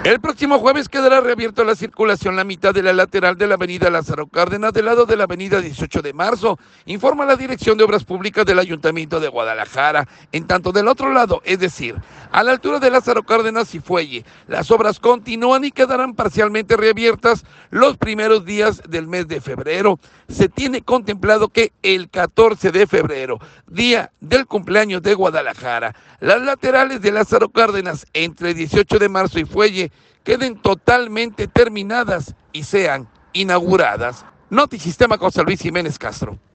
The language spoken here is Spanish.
El próximo jueves quedará reabierta la circulación la mitad de la lateral de la avenida Lázaro Cárdenas del lado de la avenida 18 de marzo, informa la Dirección de Obras Públicas del Ayuntamiento de Guadalajara. En tanto del otro lado, es decir, a la altura de Lázaro Cárdenas y Fuelle, las obras continúan y quedarán parcialmente reabiertas los primeros días del mes de febrero. Se tiene contemplado que el 14 de febrero, día del cumpleaños de Guadalajara, las laterales de Lázaro Cárdenas entre 18 de marzo y Fuelle queden totalmente terminadas y sean inauguradas. Notisistema José Luis Jiménez Castro.